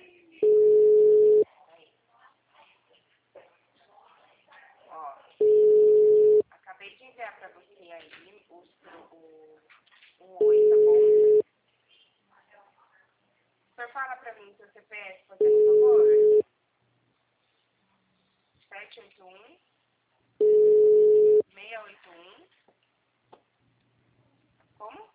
Ó, acabei de enviar pra você aí o oi, tá bom? O senhor fala pra mim seu CPF, fazendo um favor? 781 681. Como?